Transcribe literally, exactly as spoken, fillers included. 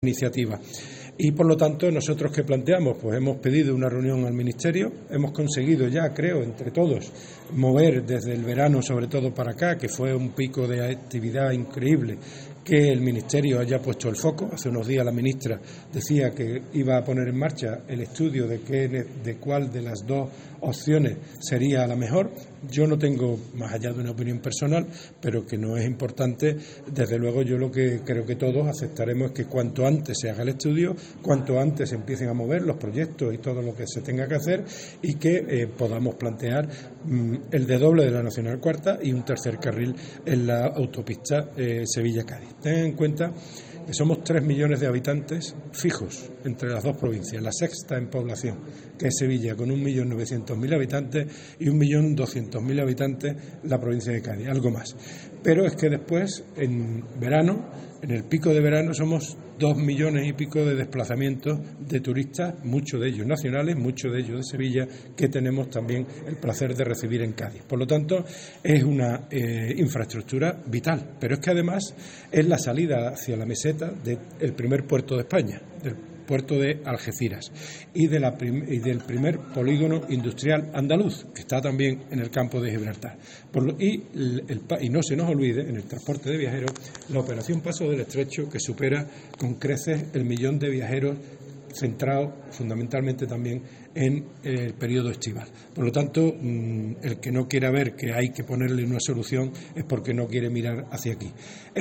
iniciativa. Y por lo tanto, nosotros ¿qué planteamos? Pues hemos pedido una reunión al Ministerio, hemos conseguido ya, creo, entre todos, mover desde el verano sobre todo para acá, que fue un pico de actividad increíble, que el Ministerio haya puesto el foco. Hace unos días la ministra decía que iba a poner en marcha el estudio de, qué, de cuál de las dos opciones sería la mejor. Yo no tengo, más allá de una opinión personal, pero que no es importante, desde luego yo lo que creo que todos aceptaremos es que cuanto antes se haga el estudio, cuanto antes se empiecen a mover los proyectos y todo lo que se tenga que hacer, y que eh, podamos plantear mm, el de doble de la Nacional Cuarta y un tercer carril en la autopista eh, Sevilla-Cádiz. Tengan en cuenta que somos tres millones de habitantes fijos entre las dos provincias, la sexta en población, que es Sevilla, con un millón novecientos mil habitantes, y un millón doscientos mil habitantes la provincia de Cádiz, algo más. Pero es que después, en verano, en el pico de verano, somos dos millones y pico de desplazamientos de turistas, muchos de ellos nacionales, muchos de ellos de Sevilla, que tenemos también el placer de recibir en Cádiz. Por lo tanto, es una eh, infraestructura vital, pero es que además es la salida hacia la meseta del primer puerto de España, del puerto de Algeciras, y, de la prim- y del primer polígono industrial andaluz, que está también en el campo de Gibraltar. Por lo, y, el, el, y no se nos olvide, en el transporte de viajeros, la operación Paso del Estrecho, que supera con creces el millón de viajeros, centrado fundamentalmente también en el periodo estival. Por lo tanto, el que no quiera ver que hay que ponerle una solución es porque no quiere mirar hacia aquí.